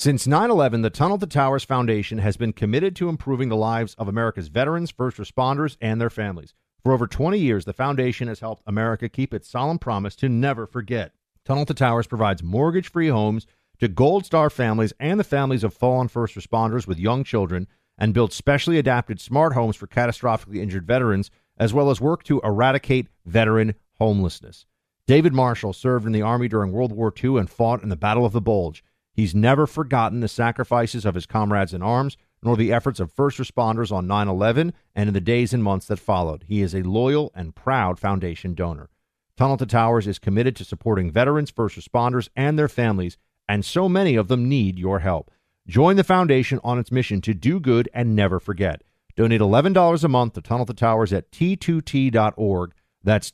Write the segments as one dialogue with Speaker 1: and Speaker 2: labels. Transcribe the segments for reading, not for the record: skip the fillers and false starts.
Speaker 1: Since 9/11, the Tunnel to Towers Foundation has been committed to improving the lives of America's veterans, first responders, and their families. For over 20 years, the foundation has helped America keep its solemn promise to never forget. Tunnel to Towers provides mortgage-free homes to Gold Star families and the families of fallen first responders with young children, and builds specially adapted smart homes for catastrophically injured veterans, as well as work to eradicate veteran homelessness. David Marshall served in the Army during World War II and fought in the Battle of the Bulge. He's never forgotten the sacrifices of his comrades in arms, nor the efforts of first responders on 9/11 and in the days and months that followed. He is a loyal and proud foundation donor. Tunnel to Towers is committed to supporting veterans, first responders, and their families, and so many of them need your help. Join the foundation on its mission to do good and never forget. Donate $11 a month to Tunnel to Towers at T2T.org. That's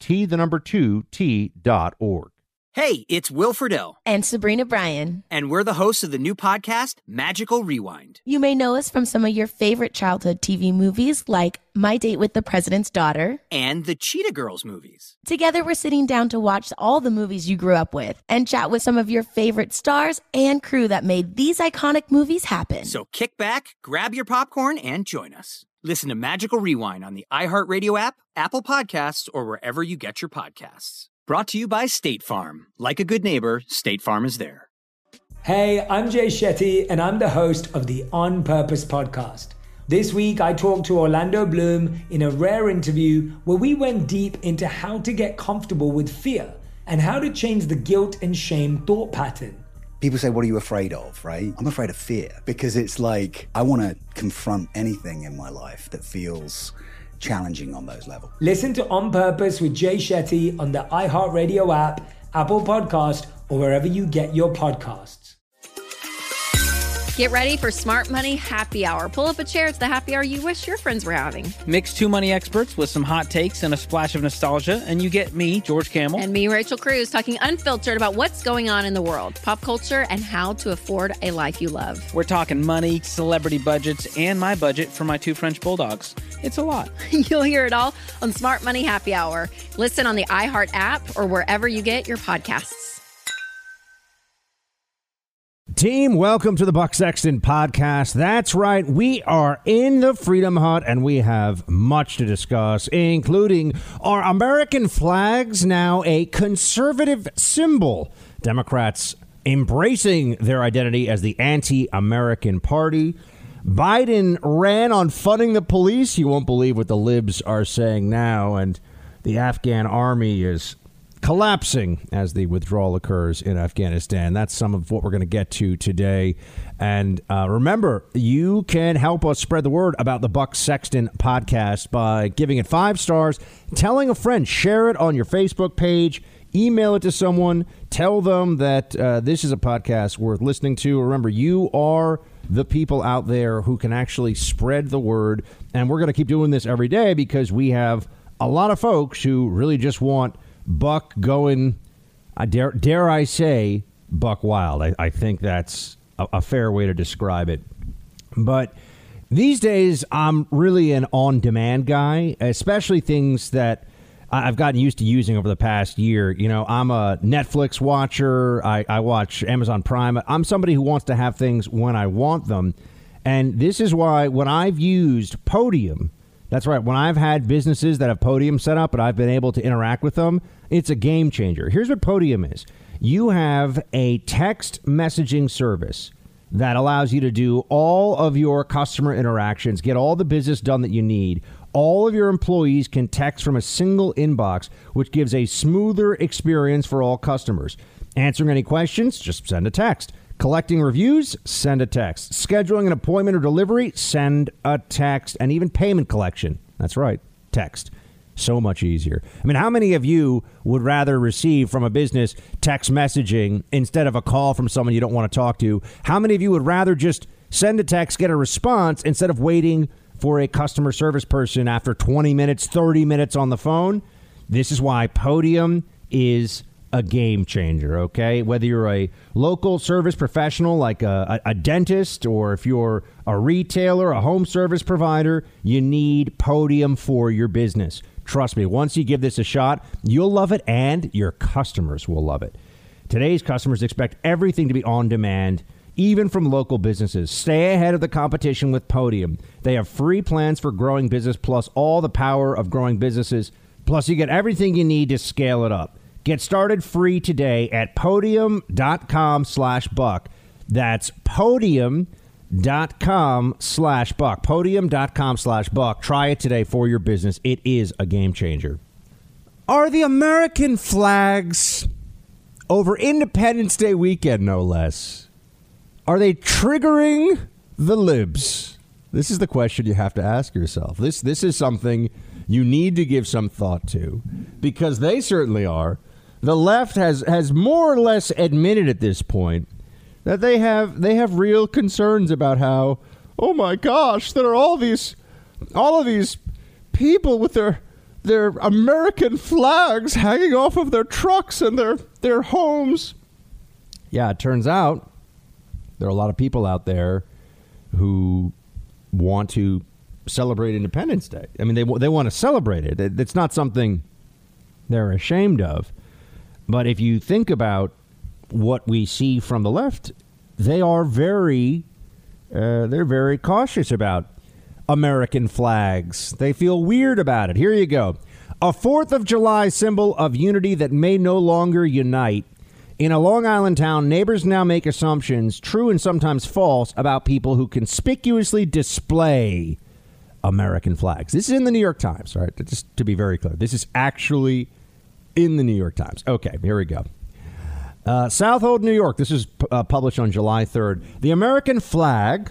Speaker 1: T2T.org.
Speaker 2: Hey, it's Will Friedle.
Speaker 3: And Sabrina Bryan.
Speaker 2: And we're the hosts of the new podcast, Magical Rewind.
Speaker 3: You may know us from some of your favorite childhood TV movies like My Date with the President's Daughter.
Speaker 2: And the Cheetah Girls movies.
Speaker 3: Together, we're sitting down to watch all the movies you grew up with and chat with some of your favorite stars and crew that made these iconic movies happen.
Speaker 2: So kick back, grab your popcorn, and join us. Listen to Magical Rewind on the iHeartRadio app, Apple Podcasts, or wherever you get your podcasts. Brought to you by State Farm. Like a good neighbor, State Farm is there.
Speaker 4: Hey, I'm Jay Shetty, and I'm the host of the On Purpose podcast. This week, I talked to Orlando Bloom in a rare interview where we went deep into how to get comfortable with fear and how to change the guilt and shame thought pattern.
Speaker 5: People say, what are you afraid of, right? I'm afraid of fear because it's like I want to confront anything in my life that feels challenging on those levels.
Speaker 4: Listen to On Purpose with Jay Shetty on the iHeartRadio app, Apple Podcast, or wherever you get your podcasts.
Speaker 6: Get ready for Smart Money Happy Hour. Pull up a chair. It's the happy hour you wish your friends were having.
Speaker 7: Mix two money experts with some hot takes and a splash of nostalgia, and you get me, George Camel.
Speaker 6: And me, Rachel Cruz, talking unfiltered about what's going on in the world, pop culture, and how to afford a life you love.
Speaker 7: We're talking money, celebrity budgets, and my budget for my two French bulldogs. It's a lot.
Speaker 6: You'll hear it all on Smart Money Happy Hour. Listen on the iHeart app or wherever you get your podcasts.
Speaker 1: Team, welcome to the Buck Sexton podcast. That's right. We are in the Freedom Hut, and we have much to discuss, including are American flags now a conservative symbol? Democrats embracing their identity as the anti-American party. Biden ran on funding the police. You won't believe what the libs are saying now. And the Afghan army is collapsing as the withdrawal occurs in Afghanistan. That's some of what we're going to get to today. And remember, you can help us spread the word about the Buck Sexton podcast by giving it 5 stars, telling a friend, share it on your Facebook page, email it to someone, tell them that this is a podcast worth listening to. Remember, you are the people out there who can actually spread the word. And we're going to keep doing this every day because we have a lot of folks who really just want Buck going, dare I say, Buck wild. I think that's a fair way to describe it. But these days, I'm really an on-demand guy, especially things that I've gotten used to using over the past year. You know, I'm a Netflix watcher. I watch Amazon Prime. I'm somebody who wants to have things when I want them. And this is why when I've used Podium, that's right, when I've had businesses that have Podium set up and I've been able to interact with them, it's a game changer. Here's what Podium is. You have a text messaging service that allows you to do all of your customer interactions, get all the business done that you need. All of your employees can text from a single inbox, which gives a smoother experience for all customers. Answering any questions, just send a text. Collecting reviews, send a text. Scheduling an appointment or delivery, send a text. And even payment collection, that's right, text. So much easier. I mean, how many of you would rather receive from a business text messaging instead of a call from someone you don't want to talk to? How many of you would rather just send a text, get a response, instead of waiting for a customer service person after 20 minutes, 30 minutes on the phone? This is why Podium is a game changer, okay? Whether you're a local service professional like a dentist, or if you're a retailer, a home service provider, you need Podium for your business. Trust me, once you give this a shot, you'll love it and your customers will love it. Today's customers expect everything to be on demand, even from local businesses. Stay ahead of the competition with Podium. They have free plans for growing business, plus all the power of growing businesses. Plus, you get everything you need to scale it up. Get started free today at podium.com/buck. That's podium.com/buck. Podium.com/buck. Try it today for your business. It is a game changer. Are the American flags over Independence Day weekend, no less, are they triggering the libs? This is the question you have to ask yourself. This is something you need to give some thought to, because they certainly are. The left has more or less admitted at this point that they have real concerns about how, oh my gosh, there are all of these people with their American flags hanging off of their trucks and their homes. Yeah, it turns out there are a lot of people out there who want to celebrate Independence Day. I mean, they want to celebrate it. It's not something they're ashamed of. But if you think about what we see from the left, they are very cautious about American flags. They feel weird about it. Here you go. A 4th of July symbol of unity that may no longer unite. In a Long Island town, neighbors now make assumptions, true and sometimes false, about people who conspicuously display American flags. This is in the New York Times, all right? Just to be very clear. This is actually in the New York Times. Okay, here we go. Southold, New York. This is published on July 3rd. The American flag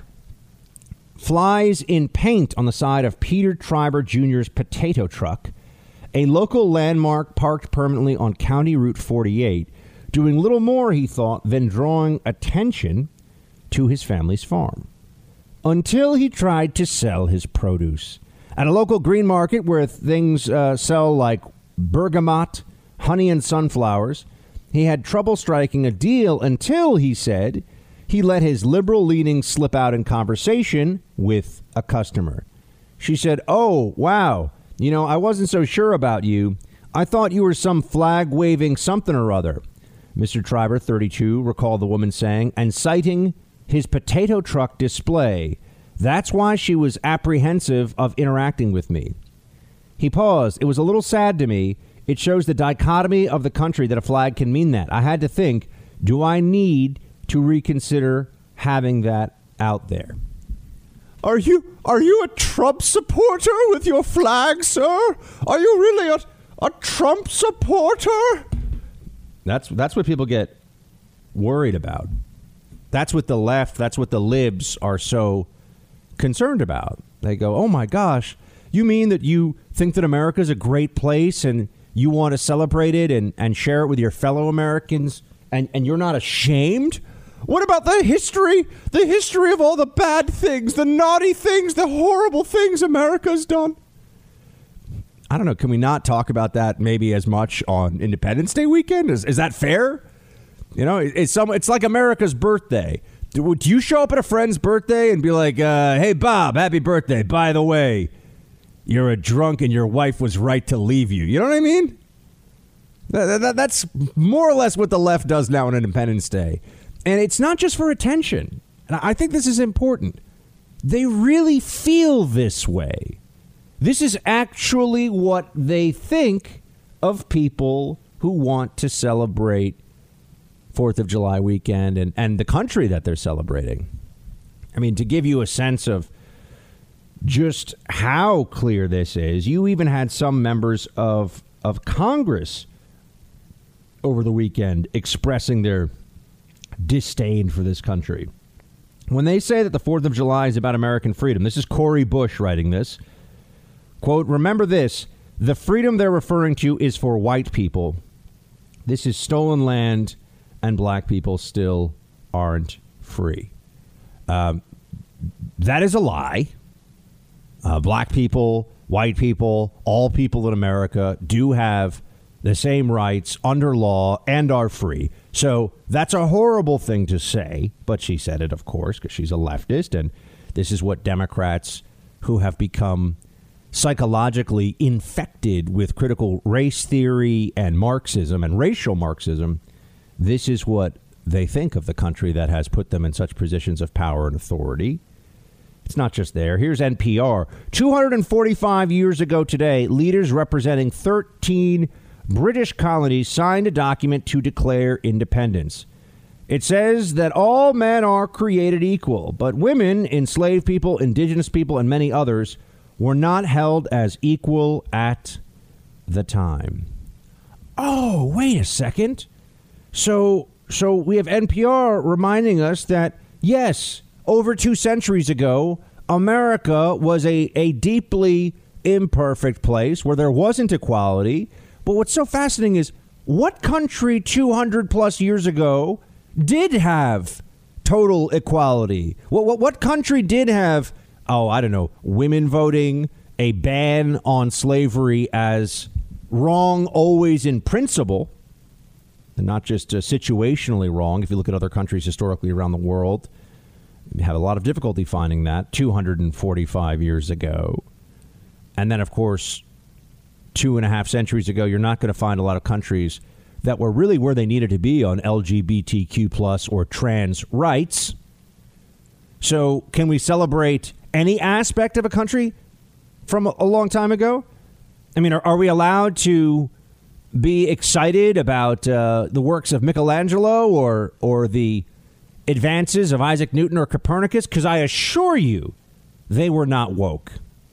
Speaker 1: flies in paint on the side of Peter Triber Jr.'s potato truck, a local landmark parked permanently on County Route 48, doing little more, he thought, than drawing attention to his family's farm. Until he tried to sell his produce. At a local green market where things sell like bergamot, honey, and sunflowers, he had trouble striking a deal until, he said, he let his liberal leanings slip out in conversation with a customer. She said, "Oh, wow. You know, I wasn't so sure about you. I thought you were some flag-waving something or other." Mr. Triber, 32, recalled the woman saying, and citing his potato truck display. "That's why she was apprehensive of interacting with me." He paused. "It was a little sad to me. It shows the dichotomy of the country that a flag can mean that. I had to think, do I need to reconsider having that out there?" Are you a Trump supporter with your flag, sir? Are you really a Trump supporter? That's what people get worried about. That's what the left, that's what the libs are so concerned about. They go, "Oh my gosh, you mean that you think that America's a great place and you want to celebrate it and share it with your fellow Americans and you're not ashamed? What about the history of all the bad things, the naughty things, the horrible things America's done?" I don't know. Can we not talk about that maybe as much on Independence Day weekend? Is that fair? You know, it's like America's birthday. Do you show up at a friend's birthday and be like, "Hey, Bob, happy birthday. By the way, you're a drunk and your wife was right to leave you." You know what I mean? That's more or less what the left does now on Independence Day. And it's not just for attention. And I think this is important. They really feel this way. This is actually what they think of people who want to celebrate 4th of July weekend and the country that they're celebrating. I mean, to give you a sense of just how clear this is, you even had some members of Congress over the weekend expressing their disdain for this country. When they say that the 4th of July is about American freedom, this is Cori Bush writing this, quote, "Remember this, the freedom they're referring to is for white people. This is stolen land and black people still aren't free." That is a lie. Black people, white people, all people in America do have the same rights under law and are free. So that's a horrible thing to say. But she said it, of course, because she's a leftist. And this is what Democrats who have become psychologically infected with critical race theory and Marxism and racial Marxism. This is what they think of the country that has put them in such positions of power and authority. It's not just there. Here's NPR. 245 years ago today, leaders representing 13 British colonies signed a document to declare independence. It says that all men are created equal, but women, enslaved people, indigenous people, and many others were not held as equal at the time. Oh, wait a second. So we have NPR reminding us that, yes, over 2 centuries ago, America was a deeply imperfect place where there wasn't equality. But what's so fascinating is what country 200 plus years ago did have total equality? What country did have, women voting, a ban on slavery as wrong always in principle, and not just situationally wrong? If you look at other countries historically around the world, you have a lot of difficulty finding that 245 years ago. And then, of course, 2.5 centuries ago, you're not going to find a lot of countries that were really where they needed to be on LGBTQ plus or trans rights. So can we celebrate any aspect of a country from a long time ago? I mean, are we allowed to be excited about the works of Michelangelo or the advances of Isaac Newton or Copernicus? Because I assure you, they were not woke.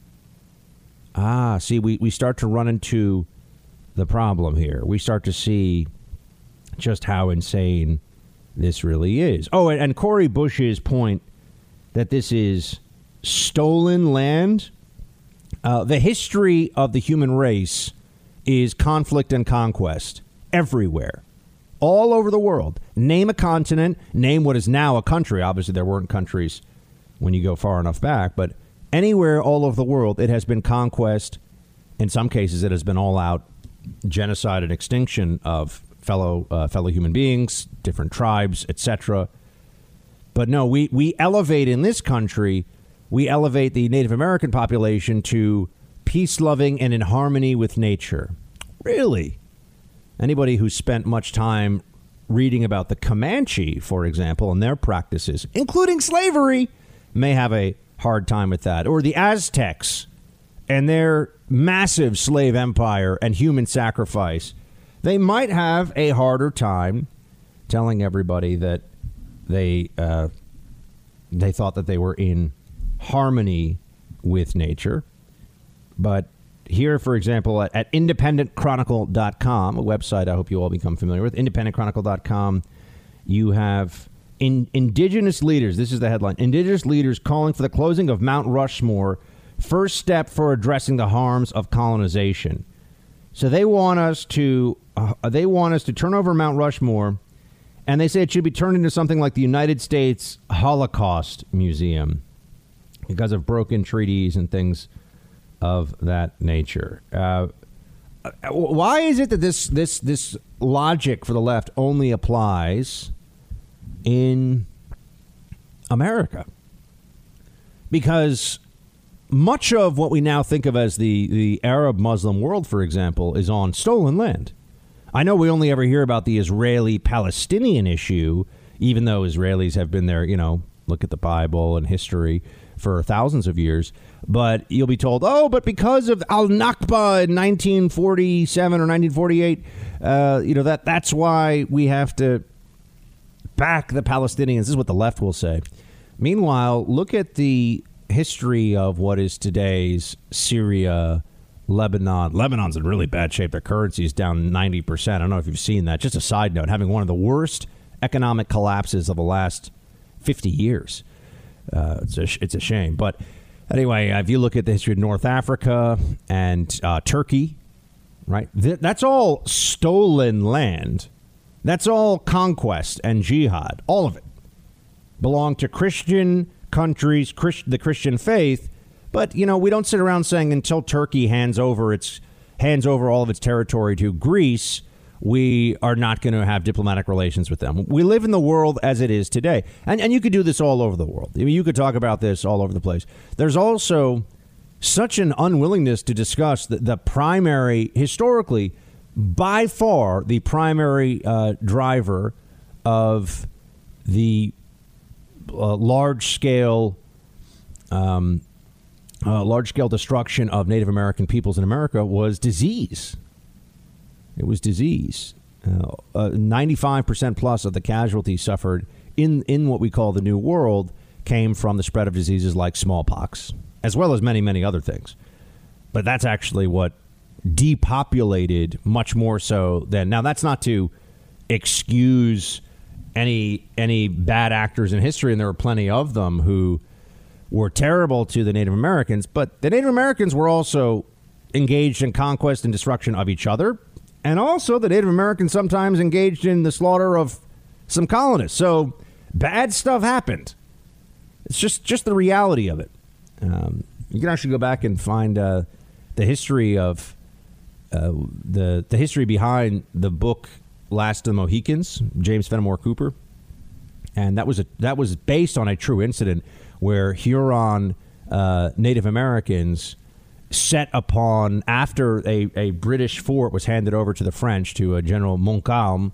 Speaker 1: See, we start to run into the problem here. We start to see just how insane this really is. Oh, and Cori Bush's point that this is stolen land. The history of the human race is conflict and conquest everywhere, all over the world. Name a continent, name what is now a country. Obviously, there weren't countries when you go far enough back, but anywhere all over the world, it has been conquest. In some cases, it has been all-out genocide and extinction of fellow human beings, different tribes, etc. But no, we elevate in this country, we elevate the Native American population to peace-loving and in harmony with nature. Really? Anybody who spent much time reading about the Comanche, for example, and their practices, including slavery, may have a hard time with that. Or the Aztecs and their massive slave empire and human sacrifice. They might have a harder time telling everybody that they thought that they were in harmony with nature. But here, for example, at independentchronicle.com, a website I hope you all become familiar with, independentchronicle.com, you have indigenous leaders. This is the headline. Indigenous leaders calling for the closing of Mount Rushmore, first step for addressing the harms of colonization. So they want us to turn over Mount Rushmore, and they say it should be turned into something like the United States Holocaust Museum because of broken treaties and things of that nature. Why is it that this logic for the left only applies in America? Because much of what we now think of as the Arab Muslim world, for example, is on stolen land. I know we only ever hear about the Israeli-Palestinian issue, even though Israelis have been there, look at the Bible and history for thousands of years. But you'll be told, but because of Al-Nakba in 1947 or 1948, that's why we have to back the Palestinians. This is what the left will say. Meanwhile, look at the history of what is today's Syria, Lebanon. Lebanon's in really bad shape. Their currency is down 90%. I don't know if you've seen that. Just a side note, having one of the worst economic collapses of the last 50 years. It's a shame. But anyway, if you look at the history of North Africa and Turkey, right, that's all stolen land. That's all conquest and jihad. All of it belonged to Christian countries, the Christian faith. But, we don't sit around saying until Turkey hands over all of its territory to Greece, we are not going to have diplomatic relations with them. We live in the world as it is today. And you could do this all over the world. I mean, you could talk about this all over the place. There's also such an unwillingness to discuss the primary, historically, by far the primary driver of the large-scale destruction of Native American peoples in America was disease. It was disease. 95% plus of the casualties suffered in what we call the New World came from the spread of diseases like smallpox, as well as many, many other things. But that's actually what depopulated much more so than... Now, that's not to excuse any bad actors in history, and there were plenty of them who were terrible to the Native Americans, but the Native Americans were also engaged in conquest and destruction of each other, and also the Native Americans sometimes engaged in the slaughter of some colonists. So bad stuff happened. It's just the reality of it. You can actually go back and find the history of the history behind the book Last of the Mohicans, James Fenimore Cooper, and that was based on a true incident where Huron Native Americans set upon, after a British fort was handed over to the French, to General Montcalm.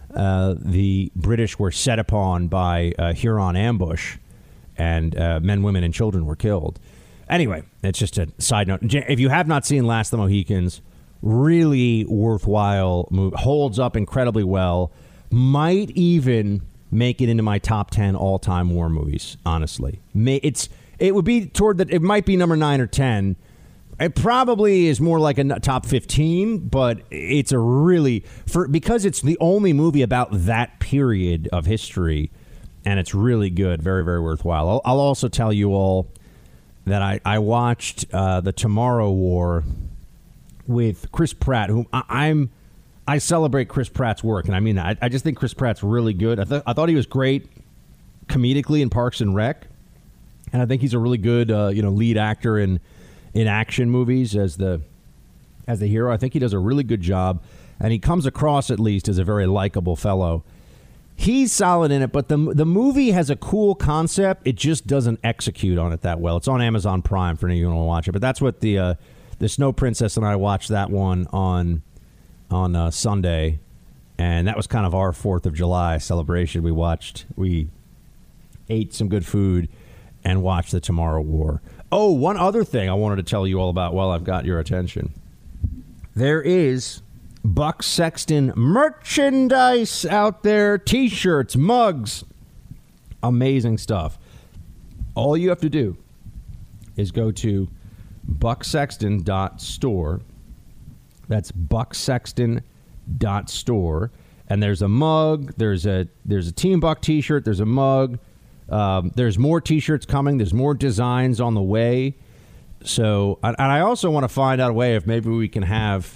Speaker 1: The British were set upon by a Huron ambush, and men, women, and children were killed. Anyway, it's just a side note. If you have not seen Last of the Mohicans, really worthwhile movie. Holds up incredibly well. Might even make it into my top 10 all-time war movies, honestly. It would be it might be number 9 or 10. It probably is more like a top 15, but it's a really... because it's the only movie about that period of history, and it's really good. Very, very worthwhile. I'll also tell you all that I watched The Tomorrow War with Chris Pratt, whom I celebrate Chris Pratt's work, and I mean that. I just think Chris Pratt's really good. I thought he was great comedically in Parks and Rec, and I think he's a really good lead actor in action movies as the hero. I think he does a really good job, and he comes across at least as a very likable fellow. He's solid in it, but the movie has a cool concept. It just doesn't execute on it that well. It's on Amazon Prime for any of you who want to watch it. But that's what the Snow Princess and I watched that one on Sunday, and that was kind of our 4th of July celebration. We ate some good food and watched The Tomorrow War. Oh, one other thing I wanted to tell you all about while I've got your attention. There is Buck Sexton merchandise out there. T-shirts, mugs, amazing stuff. All you have to do is go to bucksexton.store. That's bucksexton.store. And there's a mug. There's a Team Buck T-shirt. There's a mug. There's more T-shirts coming. There's more designs on the way. So, and I also want to find out a way if maybe we can have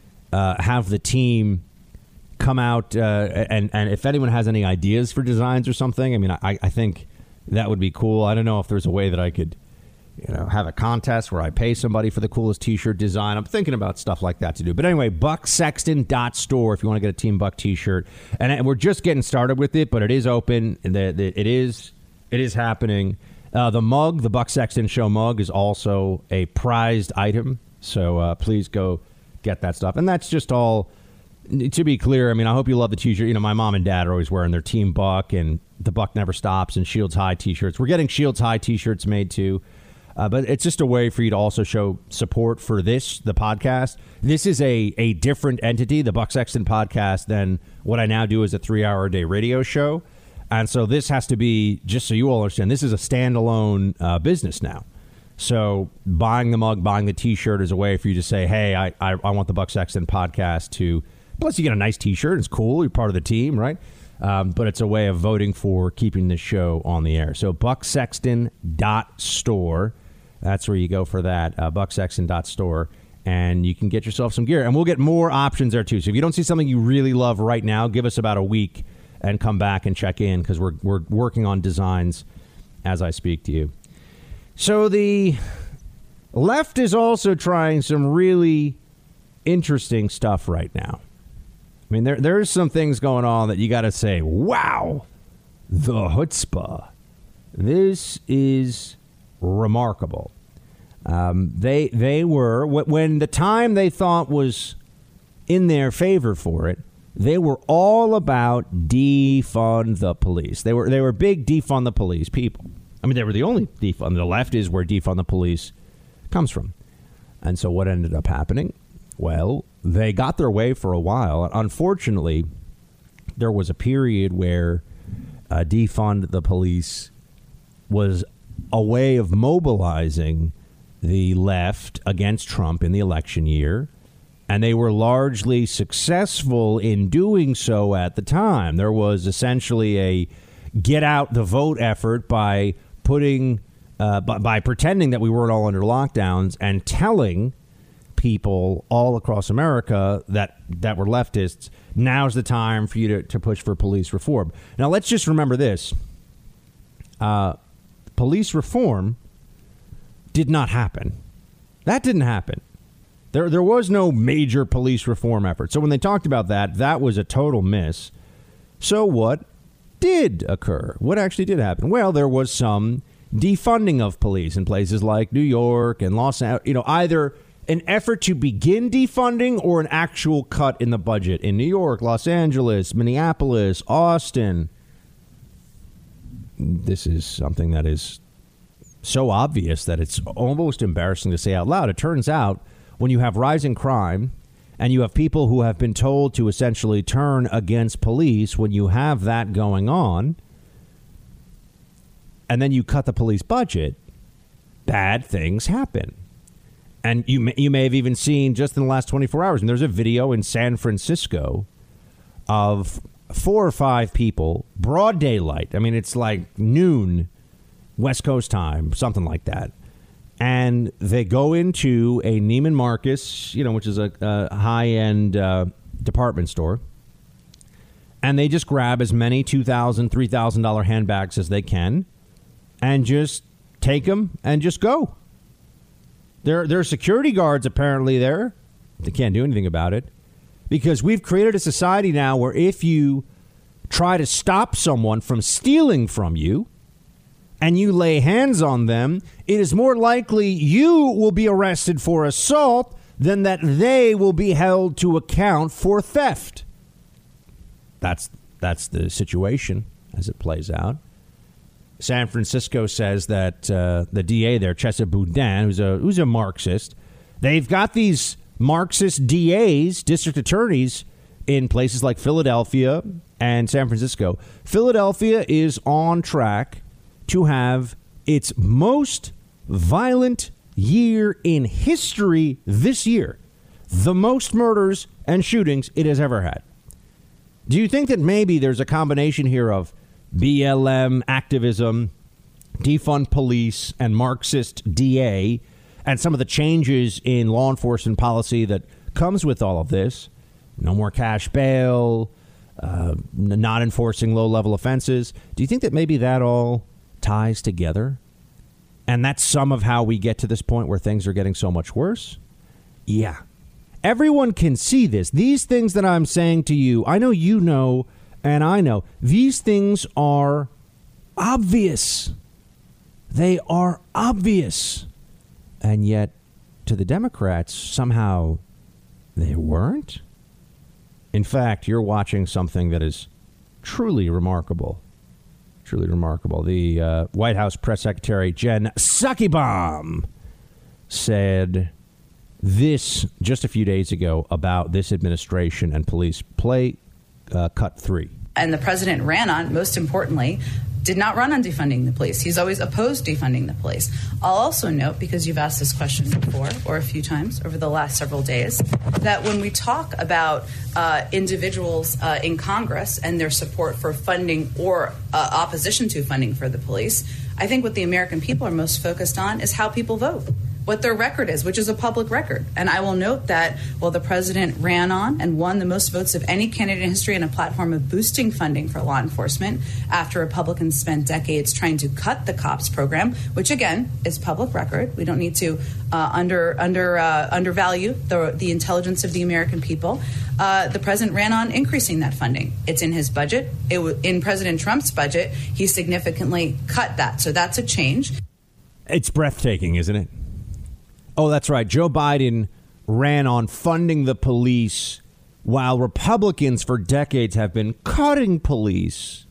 Speaker 1: the team come out and if anyone has any ideas for designs or something. I mean, I think that would be cool. I don't know if there's a way that I could, have a contest where I pay somebody for the coolest T-shirt design. I'm thinking about stuff like that to do. But anyway, bucksexton.store if you want to get a Team Buck T-shirt. And we're just getting started with it, but it is open. And it is happening. The mug, the Buck Sexton Show mug, is also a prized item. So please go get that stuff. And that's just all, to be clear, I mean, I hope you love the T-shirt. My mom and dad are always wearing their Team Buck and The Buck Never Stops and Shields High T-shirts. We're getting Shields High T-shirts made too. But it's just a way for you to also show support for the podcast. This is a different entity, the Buck Sexton podcast, than what I now do as a 3-hour-a-day radio show. And so this has to be, just so you all understand, this is a standalone business now. So buying the mug, buying the T-shirt is a way for you to say, hey, I want the Buck Sexton podcast to... Plus, you get a nice T-shirt. It's cool. You're part of the team, right? But it's a way of voting for keeping this show on the air. So bucksexton.store. That's where you go for that, bucksexton.store. And you can get yourself some gear. And we'll get more options there, too. So if you don't see something you really love right now, give us about a week and come back and check in, because we're working on designs as I speak to you. So the left is also trying some really interesting stuff right now. I mean, there's some things going on that you got to say, wow, the chutzpah. This is remarkable. They were, when the time they thought was in their favor for it, they were all about defund the police. They were big defund the police people. I mean, they were the only defund. The left is where defund the police comes from. And so what ended up happening? Well, they got their way for a while. Unfortunately, there was a period where defund the police was a way of mobilizing the left against Trump in the election year. And they were largely successful in doing so at the time. There was essentially a get out the vote effort by putting by pretending that we weren't all under lockdowns and telling people all across America that were leftists, now's the time for you to push for police reform. Now, let's just remember this. Police reform did not happen. That didn't happen. There was no major police reform effort. So when they talked about that was a total miss. So what did occur? What actually did happen? Well, there was some defunding of police in places like New York and Los Angeles, either an effort to begin defunding or an actual cut in the budget in New York, Los Angeles, Minneapolis, Austin. This is something that is so obvious that it's almost embarrassing to say out loud. It turns out when you have rising crime and you have people who have been told to essentially turn against police, when you have that going on and then you cut the police budget, bad things happen. And you may have even seen just in the last 24 hours, and there's a video in San Francisco of 4 or 5 people, broad daylight. I mean, it's like noon, West Coast time, something like that. And they go into a Neiman Marcus, which is a high-end department store. And they just grab as many $2,000, $3,000 handbags as they can and just take them and just go. There are security guards apparently there. They can't do anything about it because we've created a society now where if you try to stop someone from stealing from you and you lay hands on them, it is more likely you will be arrested for assault than that they will be held to account for theft. That's the situation as it plays out. San Francisco says that the DA there, Chesa Boudin, who's a Marxist, they've got these Marxist DAs, district attorneys, in places like Philadelphia and San Francisco. Philadelphia is on track to have its most violent year in history this year. The most murders and shootings it has ever had. Do you think that maybe there's a combination here of BLM activism, defund police, and Marxist DA, and some of the changes in law enforcement policy that comes with all of this? No more cash bail, not enforcing low-level offenses. Do you think that maybe that all ties together? And that's some of how we get to this point where things are getting so much worse? Yeah. Everyone can see this. These things that I'm saying to you, I know you know, and I know, these things are obvious. They are obvious. And yet, to the Democrats, somehow they weren't. In fact, you're watching something that is truly remarkable. Truly remarkable. The White House press secretary, Jen Psaki said this just a few days ago about this administration and police. Play cut 3.
Speaker 8: And the president ran on, most importantly, did not run on defunding the police. He's always opposed defunding the police. I'll also note, because you've asked this question before or a few times over the last several days, that when we talk about individuals in Congress and their support for funding or opposition to funding for the police, I think what the American people are most focused on is how people vote, what their record is, which is a public record. And I will note that while the president ran on and won the most votes of any candidate in history on a platform of boosting funding for law enforcement after Republicans spent decades trying to cut the COPS program, which, again, is public record. We don't need to undervalue the intelligence of the American people. The president ran on increasing that funding. It's in his budget. In President Trump's budget, he significantly cut that. So that's a change.
Speaker 1: It's breathtaking, isn't it? Oh, that's right. Joe Biden ran on funding the police while Republicans for decades have been cutting police.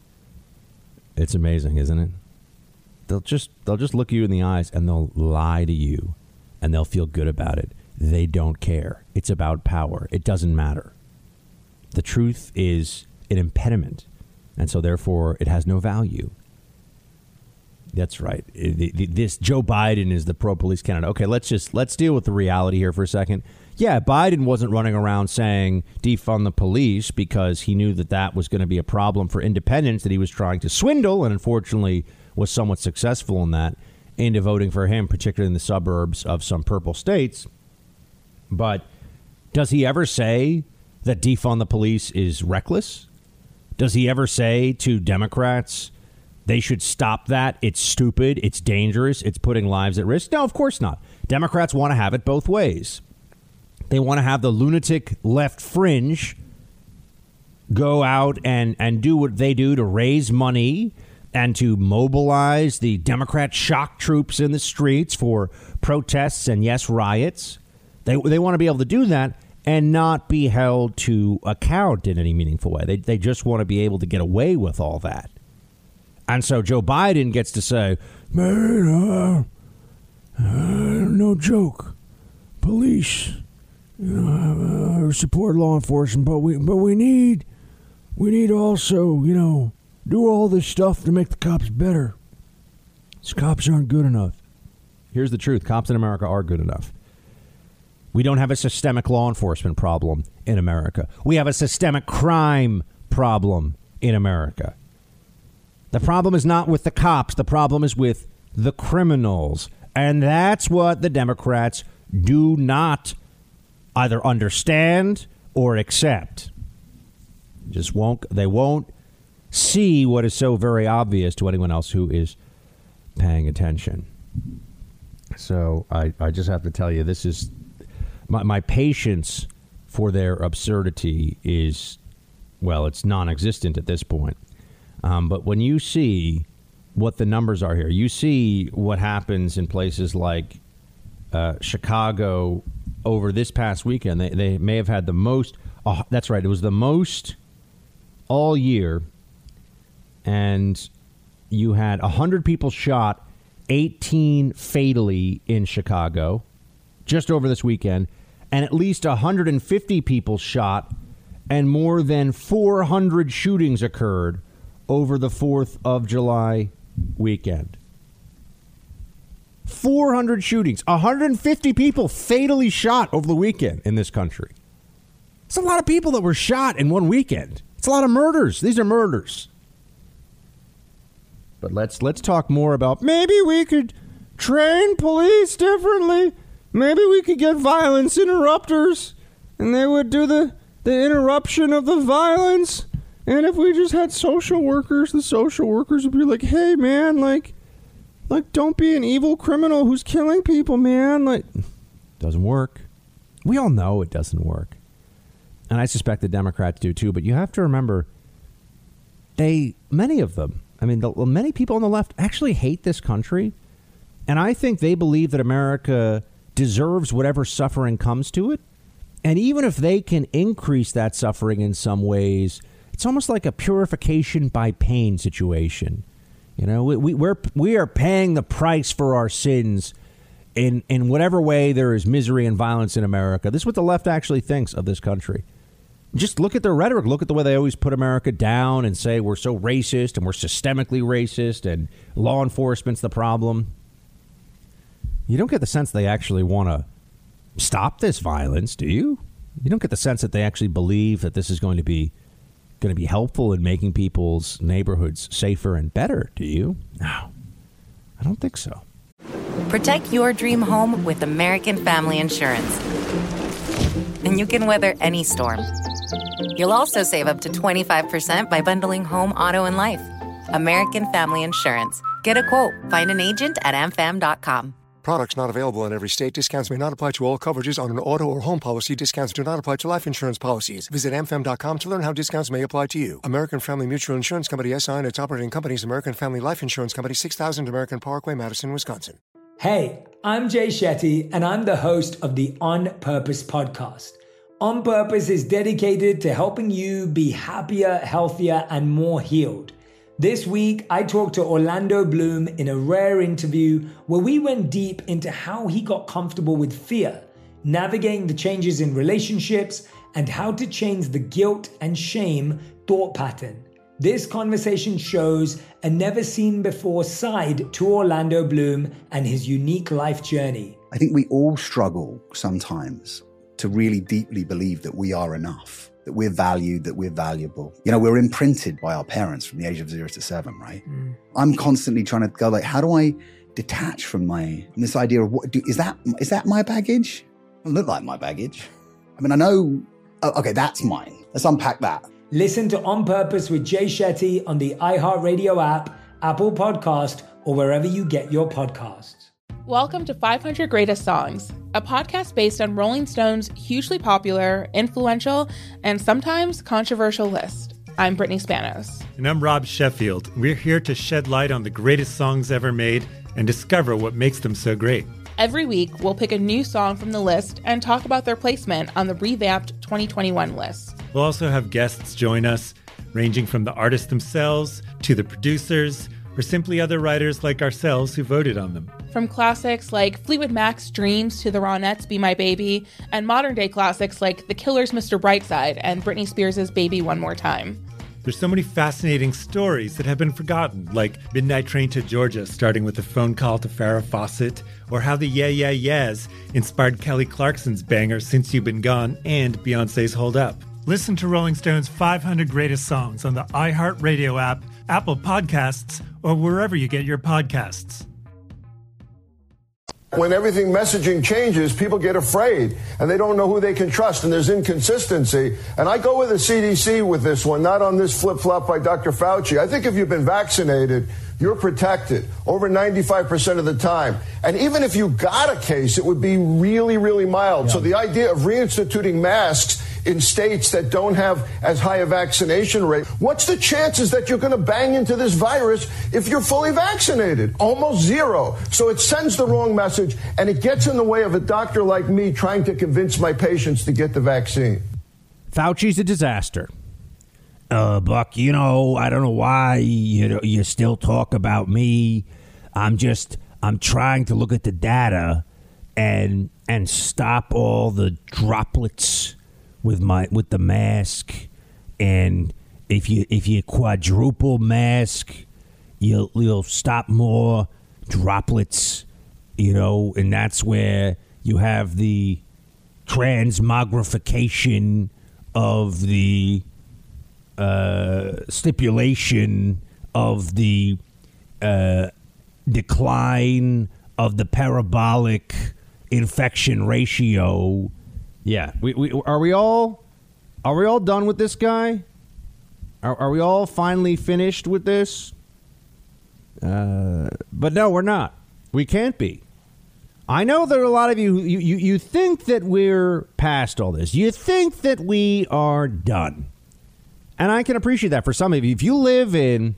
Speaker 1: It's amazing, isn't it? They'll just look you in the eyes and they'll lie to you and they'll feel good about it. They don't care. It's about power. It doesn't matter. The truth is an impediment, and so therefore it has no value. That's right. This Joe Biden is the pro-police candidate. Okay, let's deal with the reality here for a second. Yeah, Biden wasn't running around saying defund the police because he knew that was going to be a problem for independents that he was trying to swindle, and unfortunately was somewhat successful in that, into voting for him, particularly in the suburbs of some purple states. But does he ever say that defund the police is reckless? Does he ever say to Democrats they should stop that? It's stupid. It's dangerous. It's putting lives at risk. No, of course not. Democrats want to have it both ways. They want to have the lunatic left fringe go out and do what they do to raise money and to mobilize the Democrat shock troops in the streets for protests and, yes, riots. They want to be able to do that and not be held to account in any meaningful way. They just want to be able to get away with all that. And so Joe Biden gets to say, man, no joke. Police, support law enforcement, but we need also, do all this stuff to make the cops better. These cops aren't good enough. Here's the truth. Cops in America are good enough. We don't have a systemic law enforcement problem in America. We have a systemic crime problem in America. The problem is not with the cops. The problem is with the criminals. And that's what the Democrats do not either understand or accept. They won't see what is so very obvious to anyone else who is paying attention. So I just have to tell you, this is my patience for their absurdity is, well, it's non-existent at this point. But when you see what the numbers are here, you see what happens in places like Chicago over this past weekend. They may have had the most. Oh, that's right. It was the most all year. And you had 100 people shot, 18 fatally in Chicago just over this weekend, and at least 150 people shot, and more than 400 shootings occurred over the 4th of July weekend. 400 shootings, 150 people fatally shot over the weekend in this country. It's a lot of people that were shot in one weekend. It's a lot of murders. These are murders. But let's talk more about maybe we could train police differently. Maybe we could get violence interrupters and they would do the interruption of the violence. And if we just had social workers, the social workers would be like, hey, man, like don't be an evil criminal who's killing people, man. Like, doesn't work. We all know it doesn't work. And I suspect the Democrats do, too. But you have to remember, many of them, many people on the left actually hate this country. And I think they believe that America deserves whatever suffering comes to it. And even if they can increase that suffering in some ways, it's almost like a purification by pain situation. We are paying the price for our sins in whatever way there is misery and violence in America. This is what the left actually thinks of this country. Just look at their rhetoric. Look at the way they always put America down and say we're so racist and we're systemically racist and law enforcement's the problem. You don't get the sense they actually want to stop this violence, do you? You don't get the sense that they actually believe that this is going to be helpful in making people's neighborhoods safer and better, do you? No, I don't think so.
Speaker 9: Protect your dream home with American Family Insurance. And you can weather any storm. You'll also save up to 25% by bundling home, auto, and life. American Family Insurance. Get a quote. Find an agent at amfam.com.
Speaker 10: Products not available in every state. Discounts may not apply to all coverages on an auto or home policy. Discounts do not apply to life insurance policies. Visit amfam.com to learn how discounts may apply to you. American Family Mutual Insurance Company, SI, and its operating companies, American Family Life Insurance Company, 6000 American Parkway, Madison, Wisconsin.
Speaker 4: Hey, I'm Jay Shetty, and I'm the host of the On Purpose podcast. On Purpose is dedicated to helping you be happier, healthier, and more healed. This week, I talked to Orlando Bloom in a rare interview where we went deep into how he got comfortable with fear, navigating the changes in relationships, and how to change the guilt and shame thought pattern. This conversation shows a never-seen-before side to Orlando Bloom and his unique life journey.
Speaker 5: I think we all struggle sometimes to really deeply believe that we are enough, that we're valued, that we're valuable. You know, we're imprinted by our parents from the age of 0 to 7, right? I'm constantly trying to go like, how do I detach from this idea of is that my baggage? It doesn't look like my baggage. I mean, I know, okay, that's mine. Let's unpack that.
Speaker 4: Listen to On Purpose with Jay Shetty on the iHeartRadio app, Apple Podcast, or wherever you get your podcasts.
Speaker 11: Welcome to 500 Greatest Songs, a podcast based on Rolling Stone's hugely popular, influential, and sometimes controversial list. I'm Brittany Spanos.
Speaker 12: And I'm Rob Sheffield. We're here to shed light on the greatest songs ever made and discover what makes them so great.
Speaker 11: Every week, we'll pick a new song from the list and talk about their placement on the revamped 2021 list.
Speaker 12: We'll also have guests join us, ranging from the artists themselves to the producers, or simply other writers like ourselves who voted on them.
Speaker 11: From classics like Fleetwood Mac's Dreams to the Ronettes' Be My Baby, and modern-day classics like The Killer's Mr. Brightside and Britney Spears' Baby One More Time.
Speaker 12: There's so many fascinating stories that have been forgotten, like Midnight Train to Georgia, starting with a phone call to Farrah Fawcett, or how the Yeah Yeah Yeahs inspired Kelly Clarkson's banger Since You've Been Gone and Beyonce's Hold Up. Listen to Rolling Stone's 500 Greatest Songs on the iHeartRadio app, Apple Podcasts, or wherever you get your podcasts.
Speaker 13: When everything messaging changes, people get afraid and they don't know who they can trust, and there's inconsistency. And I go with the CDC with this one, not on this flip-flop by Dr. Fauci. I think if you've been vaccinated, you're protected over 95% of the time. And even if you got a case, it would be really, really mild. Yeah. So the idea of reinstituting masks in states that don't have as high a vaccination rate, what's the chances that you're going to bang into this virus if you're fully vaccinated? Almost zero. So it sends the wrong message, and it gets in the way of a doctor like me trying to convince my patients to get the vaccine.
Speaker 1: Fauci's a disaster. Buck, I don't know why you still talk about me. I'm trying to look at the data and stop all the droplets with the mask. And if you quadruple mask, you'll stop more droplets, and that's where you have the transmogrification of the stipulation of the decline of the parabolic infection ratio. Yeah, are we all done with this guy? Are we all finally finished with this? But no, we're not. We can't be. I know that a lot of you think that we're past all this. You think that we are done. And I can appreciate that for some of you. If you live in,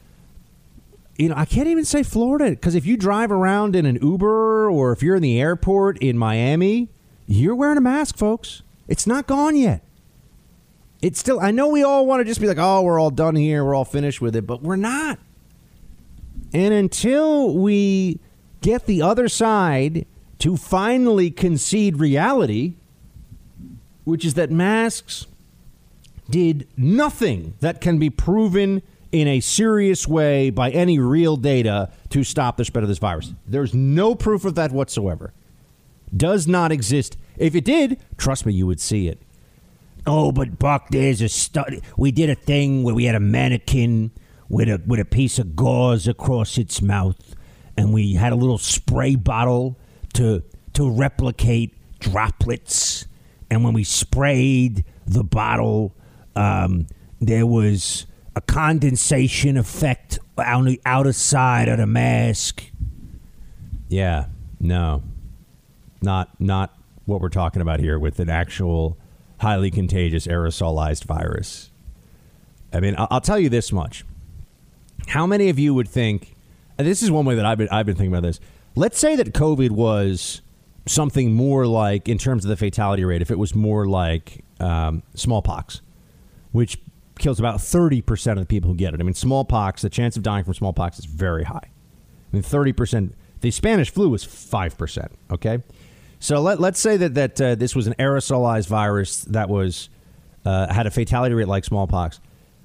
Speaker 1: I can't even say Florida, because if you drive around in an Uber or if you're in the airport in Miami, you're wearing a mask, folks. It's not gone yet. It's still, I know we all want to just be like, oh, we're all done here, we're all finished with it, but we're not. And until we get the other side to finally concede reality, which is that masks did nothing that can be proven in a serious way by any real data to stop the spread of this virus. There's no proof of that whatsoever. Does not exist. If it did, trust me, you would see it. Oh, but Buck, there's a study. We did a thing where we had a mannequin with a piece of gauze across its mouth, and we had a little spray bottle to replicate droplets. And when we sprayed the bottle, there was a condensation effect on the outer side of the mask. Yeah, no. Not what we're talking about here with an actual highly contagious aerosolized virus. I mean, I'll tell you this much. How many of you would think, and this is one way that I've been thinking about this. Let's say that COVID was something more like, in terms of the fatality rate, if it was more like smallpox, which kills about 30% of the people who get it. I mean, smallpox, the chance of dying from smallpox is very high. I mean, 30%. The Spanish flu was 5%. Okay, so let's say that this was an aerosolized virus that was had a fatality rate like smallpox.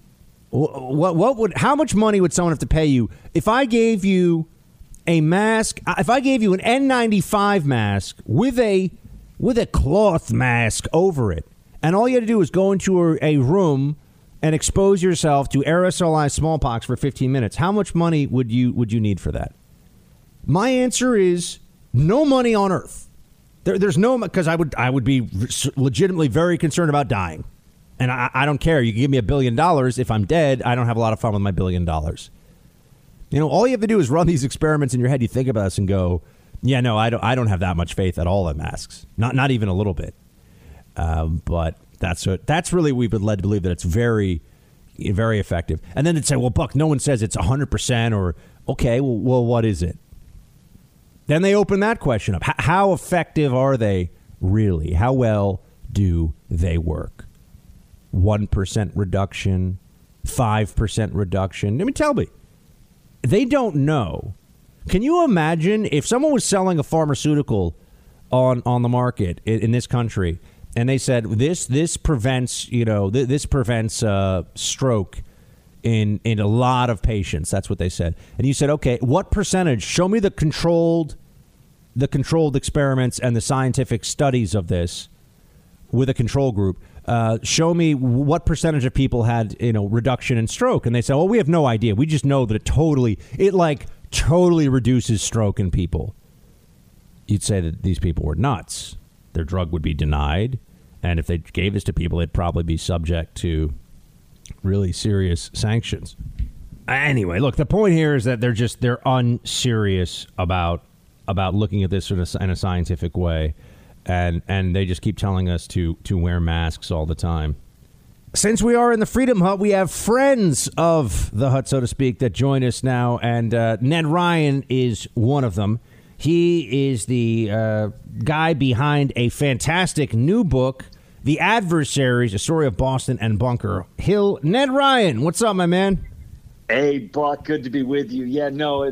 Speaker 1: How much money would someone have to pay you if I gave you a mask? If I gave you an N95 mask with a cloth mask over it, and all you had to do was go into a room and expose yourself to aerosolized smallpox for 15 minutes, how much money would you need for that? My answer is no money on earth. There's no, because I would be legitimately very concerned about dying. And I don't care. You can give me $1 billion. If I'm dead, I don't have a lot of fun with my $1 billion. You know, all you have to do is run these experiments in your head. You think about this and go, yeah, no, I don't have that much faith at all in masks. Not even a little bit. But that's really, we've been led to believe that it's very, very effective. And then they'd say, well, Buck, no one says it's 100% or, okay, well, what is it? Then they open that question up. How effective are they really? How well do they work? 1% reduction, 5% reduction. I mean, tell me. They don't know. Can you imagine if someone was selling a pharmaceutical on the market in this country and they said this prevents stroke in a lot of patients? That's what they said. And you said, okay, what percentage? Show me the controlled experiments and the scientific studies of this with a control group. Show me what percentage of people had, reduction in stroke. And they say, well, we have no idea. We just know that it totally reduces stroke in people. You'd say that these people were nuts. Their drug would be denied. And if they gave this to people, it'd probably be subject to really serious sanctions. Anyway, look, the point here is that they're unserious about looking at this in a scientific way. And they just keep telling us to wear masks all the time. Since we are in the Freedom Hut, we have friends of the Hut, so to speak, that join us now. And Ned Ryan is one of them. He is the guy behind a fantastic new book, The Adversaries, A Story of Boston and Bunker Hill. Ned Ryan, what's up, my man?
Speaker 14: Hey, Buck, good to be with you. Yeah, no,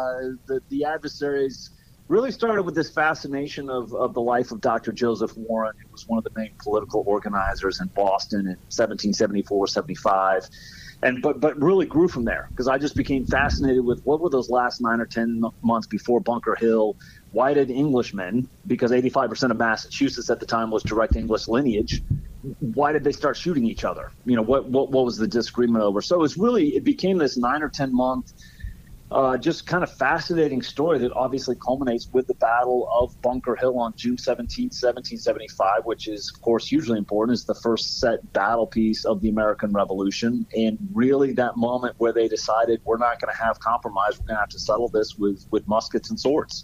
Speaker 14: the Adversaries really started with this fascination of the life of Dr. Joseph Warren, who was one of the main political organizers in Boston in 1774, 75. But really grew from there because I just became fascinated with what were those last 9 or 10 months before Bunker Hill. Why did Englishmen, because 85% of Massachusetts at the time was direct English lineage, why did they start shooting each other? What was the disagreement over? So it became this 9 or 10 month just kind of fascinating story that obviously culminates with the Battle of Bunker Hill on June 17, 1775, which is, of course, hugely important. It's the first set battle piece of the American Revolution. And really that moment where they decided we're not going to have compromise. We're going to have to settle this with muskets and swords.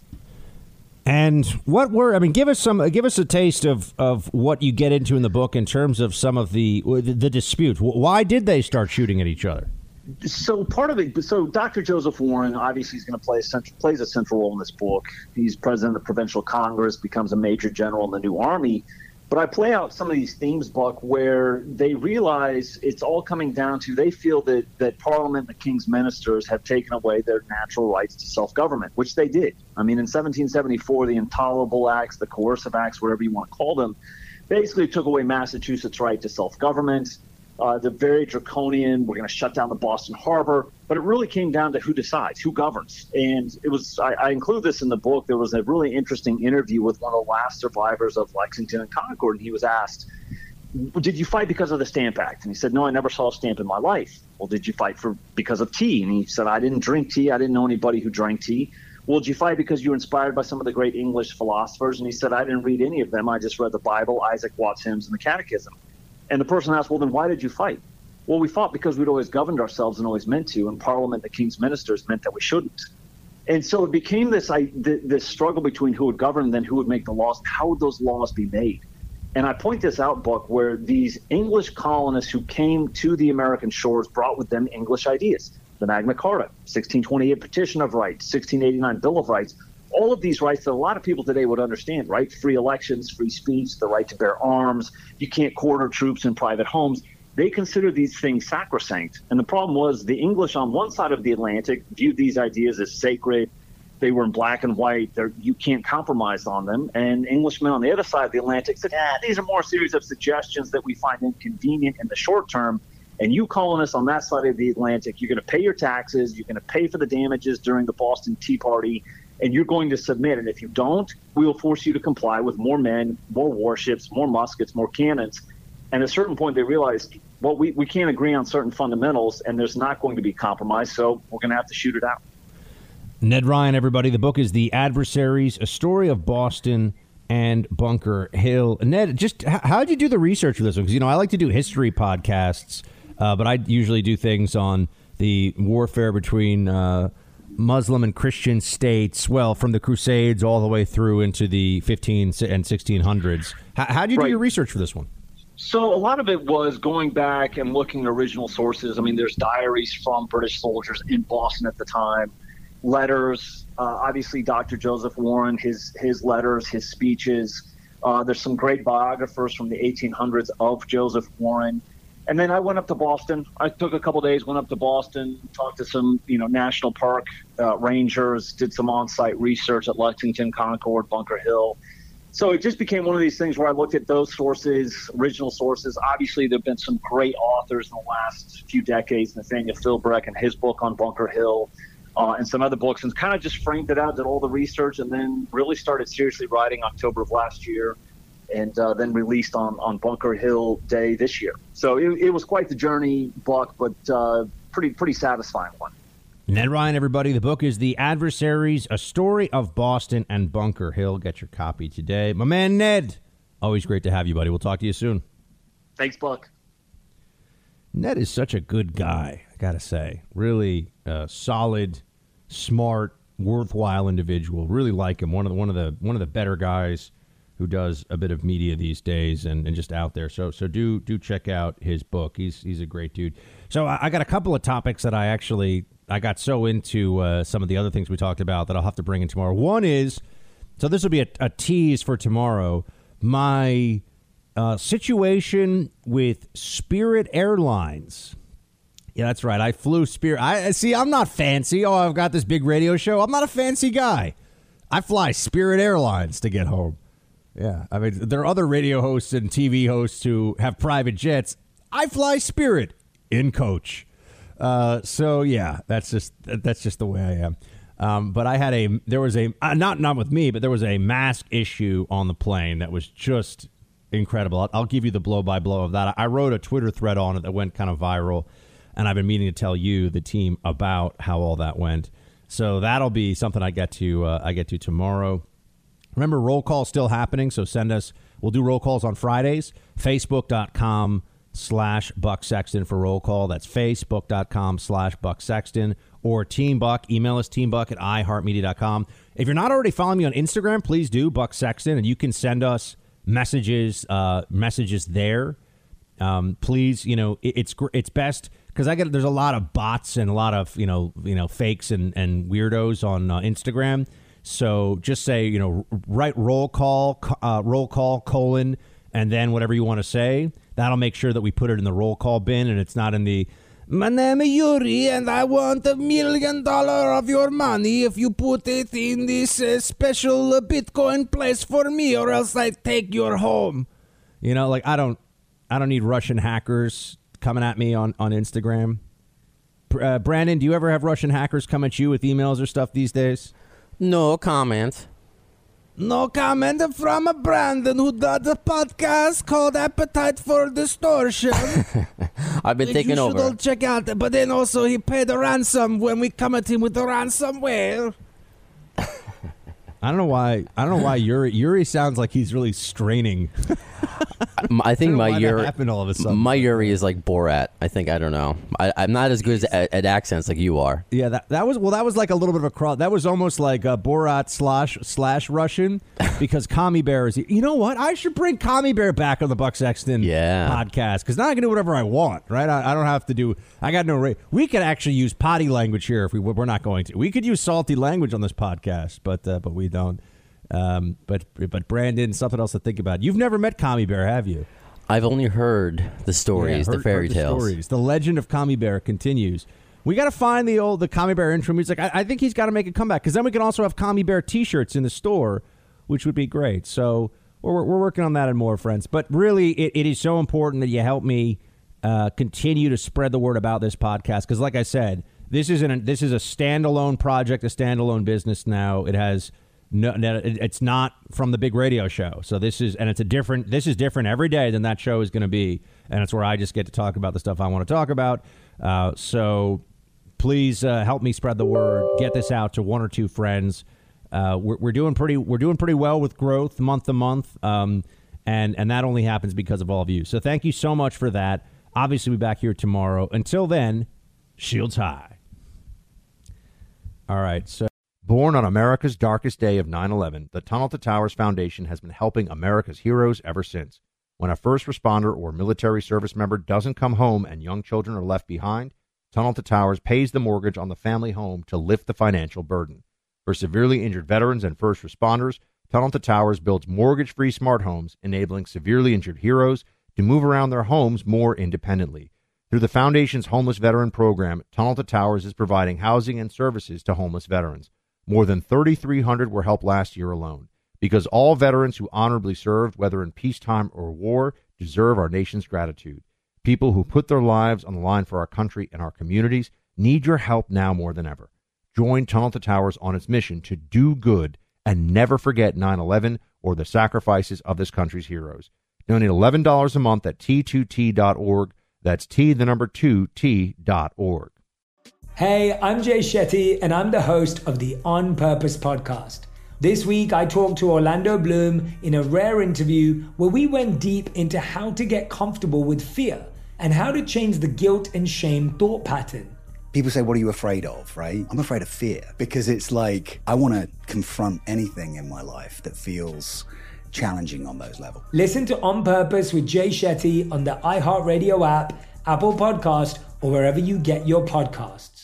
Speaker 1: And give us a taste of what you get into in the book in terms of some of the dispute. Why did they start shooting at each other?
Speaker 14: So part of it, Dr. Joseph Warren, obviously, is going to plays a central role in this book. He's president of the Provincial Congress, becomes a major general in the new army. But I play out some of these themes, Buck, where they realize it's all coming down to they feel that Parliament, the King's ministers, have taken away their natural rights to self-government, which they did. I mean, in 1774, the Intolerable Acts, the Coercive Acts, whatever you want to call them, basically took away Massachusetts' right to self-government. The very draconian, we're going to shut down the Boston Harbor. But it really came down to who decides, who governs. And it was, I include this in the book, there was a really interesting interview with one of the last survivors of Lexington and Concord. And he was asked, did you fight because of the Stamp Act? And he said, no, I never saw a stamp in my life. Well, did you fight because of tea? And he said, I didn't drink tea. I didn't know anybody who drank tea. Well, did you fight because you were inspired by some of the great English philosophers? And he said, I didn't read any of them. I just read the Bible, Isaac Watts' hymns, and the Catechism. And the person asked, well, then why did you fight? Well, we fought because we'd always governed ourselves and always meant to, and Parliament, the King's ministers, meant that we shouldn't. And so it became this struggle between who would govern and then who would make the laws. How would those laws be made? And I point this out, Buck, where these English colonists who came to the American shores brought with them English ideas. The Magna Carta, 1628 Petition of Rights, 1689 Bill of Rights, all of these rights that a lot of people today would understand, right? Free elections, free speech, the right to bear arms. You can't quarter troops in private homes. They consider these things sacrosanct. And the problem was the English on one side of the Atlantic viewed these ideas as sacred. They were in black and white. You can't compromise on them. And Englishmen on the other side of the Atlantic said, these are more a series of suggestions that we find inconvenient in the short term. And you colonists on that side of the Atlantic, you're going to pay your taxes, you're going to pay for the damages during the Boston Tea Party, and you're going to submit. And if you don't, we will force you to comply with more men, more warships, more muskets, more cannons. And at a certain point, they realized, well, we can't agree on certain fundamentals, and there's not going to be compromise, so we're going to have to shoot it out.
Speaker 1: Ned Ryan, everybody. The book is The Adversaries, A Story of Boston and Bunker Hill. Ned, just how did you do the research for this one? Because, I like to do history podcasts, but I usually do things on the warfare between Muslim and Christian states, well, from the Crusades all the way through into the 1500s and 1600s. How did you do your research for this one?
Speaker 14: So a lot of it was going back and looking at original sources. I mean, there's diaries from British soldiers in Boston at the time, letters, obviously Dr. Joseph Warren, his letters, his speeches. There's some great biographers from the 1800s of Joseph Warren. And then I went up to Boston. I took a couple days, went up to Boston, talked to some, national park rangers, did some on-site research at Lexington, Concord, Bunker Hill. So it just became one of these things where I looked at those sources, original sources. Obviously, there have been some great authors in the last few decades, Nathaniel Philbrick and his book on Bunker Hill, and some other books, and kind of just framed it out, did all the research, and then really started seriously writing October of last year, and then released on Bunker Hill Day this year. So it was quite the journey, Buck, but pretty satisfying one.
Speaker 1: Ned Ryan, everybody. The book is The Adversaries, A Story of Boston and Bunker Hill. Get your copy today. My man, Ned, always great to have you, buddy. We'll talk to you soon.
Speaker 14: Thanks, Buck.
Speaker 1: Ned is such a good guy, I got to say. Really solid, smart, worthwhile individual. Really like him. One of the better guys who does a bit of media these days and just out there. So do check out his book. He's a great dude. So I got a couple of topics that I got so into some of the other things we talked about that I'll have to bring in tomorrow. One is, so this will be a tease for tomorrow, my situation with Spirit Airlines. Yeah, that's right. I flew Spirit. I'm not fancy. Oh, I've got this big radio show. I'm not a fancy guy. I fly Spirit Airlines to get home. Yeah, I mean, there are other radio hosts and TV hosts who have private jets. I fly Spirit in coach. So yeah, that's just the way I am. But I had there was a not with me, but there was a mask issue on the plane that was just incredible. I'll give you the blow by blow of that. I wrote a Twitter thread on it that went kind of viral, and I've been meaning to tell you, the team, about how all that went. So that'll be something I get to tomorrow. Remember, roll call's still happening, so send us. We'll do roll calls on Fridays. Facebook.com/Buck Sexton for roll call. That's Facebook.com/Buck Sexton. Or Team Buck. Email us, teambuck@iheartmedia.com. If you're not already following me on Instagram, please do, Buck Sexton, and you can send us messages there. Please, it's best because there's a lot of bots and a lot of fakes and weirdos on Instagram. So just say, write roll call, and then whatever you want to say. That'll make sure that we put it in the roll call bin, and it's not in the, my name is Yuri, and I want $1 million of your money if you put it in this special Bitcoin place for me, or else I take your home. I don't need Russian hackers coming at me on Instagram. Brandon, do you ever have Russian hackers come at you with emails or stuff these days?
Speaker 15: No comment.
Speaker 1: No comment from Brandon, who does a podcast called Appetite for Distortion.
Speaker 15: I've been taking over.
Speaker 1: You should all check out. But then also he paid a ransom when we come at him with the ransomware. I don't know why Yuri sounds like he's really straining.
Speaker 15: I think my Yuri
Speaker 1: happened all of a sudden.
Speaker 15: My Yuri is like Borat. I don't know. I'm not as good at accents like you are.
Speaker 1: Yeah, that was like a little bit of a cross. That was almost like Borat slash Russian, because Commie Bear is. You know what? I should bring Commie Bear back on the Buck Sexton podcast, because now I can do whatever I want. Right? I don't have to do. I got no. We could actually use potty language here if we're not going to. We could use salty language on this podcast, but we don't. But Brandon, something else to think about. You've never met Commie Bear, have you?
Speaker 15: I've only heard the stories, the fairy tales.
Speaker 1: The legend of Commie Bear continues. We got to find the Commie Bear intro music. I think he's got to make a comeback, because then we can also have Commie Bear T-shirts in the store, which would be great. So we're working on that and more, friends. But really, it is so important that you help me continue to spread the word about this podcast, because, like I said, this is a standalone project, a standalone business now. It has. No, it's not from the big radio show. So this is different every day than that show is going to be. And it's where I just get to talk about the stuff I want to talk about. So please help me spread the word. Get this out to one or two friends. We're doing pretty well with growth month to month. And that only happens because of all of you. So thank you so much for that. Obviously, we'll be back here tomorrow. Until then, shields high. All right. So. Born on America's darkest day of 9/11, the Tunnel to Towers Foundation has been helping America's heroes ever since. When a first responder or military service member doesn't come home and young children are left behind, Tunnel to Towers pays the mortgage on the family home to lift the financial burden. For severely injured veterans and first responders, Tunnel to Towers builds mortgage-free smart homes, enabling severely injured heroes to move around their homes more independently. Through the Foundation's Homeless Veteran Program, Tunnel to Towers is providing housing and services to homeless veterans. More than 3,300 were helped last year alone, because all veterans who honorably served, whether in peacetime or war, deserve our nation's gratitude. People who put their lives on the line for our country and our communities need your help now more than ever. Join Tunnel to Towers on its mission to do good and never forget 9/11 or the sacrifices of this country's heroes. Donate $11 a month at T2T.org. That's T2T.org.
Speaker 4: Hey, I'm Jay Shetty, and I'm the host of the On Purpose podcast. This week, I talked to Orlando Bloom in a rare interview where we went deep into how to get comfortable with fear and how to change the guilt and shame thought pattern.
Speaker 5: People say, what are you afraid of, right? I'm afraid of fear, because it's like I want to confront anything in my life that feels challenging on those levels.
Speaker 4: Listen to On Purpose with Jay Shetty on the iHeartRadio app, Apple Podcast, or wherever you get your podcasts.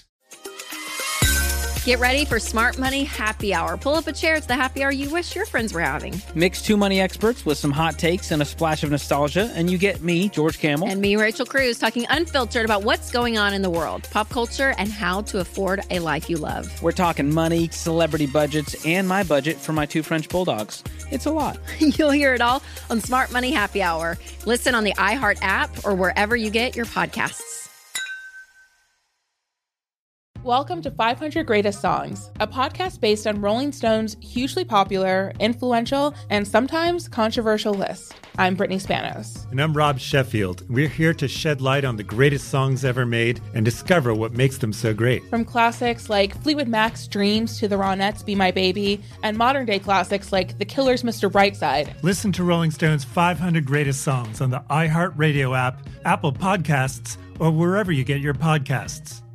Speaker 6: Get ready for Smart Money Happy Hour. Pull up a chair. It's the happy hour you wish your friends were having.
Speaker 7: Mix two money experts with some hot takes and a splash of nostalgia, and you get me, George Camel.
Speaker 6: And me, Rachel Cruz, talking unfiltered about what's going on in the world, pop culture, and how to afford a life you love.
Speaker 7: We're talking money, celebrity budgets, and my budget for my two French bulldogs. It's a lot.
Speaker 6: You'll hear it all on Smart Money Happy Hour. Listen on the iHeart app or wherever you get your podcasts.
Speaker 11: Welcome to 500 Greatest Songs, a podcast based on Rolling Stone's hugely popular, influential, and sometimes controversial list. I'm Brittany Spanos.
Speaker 12: And I'm Rob Sheffield. We're here to shed light on the greatest songs ever made and discover what makes them so great.
Speaker 11: From classics like Fleetwood Mac's Dreams to the Ronettes' Be My Baby, and modern-day classics like The Killers' Mr. Brightside.
Speaker 12: Listen to Rolling Stone's 500 Greatest Songs on the iHeartRadio app, Apple Podcasts, or wherever you get your podcasts.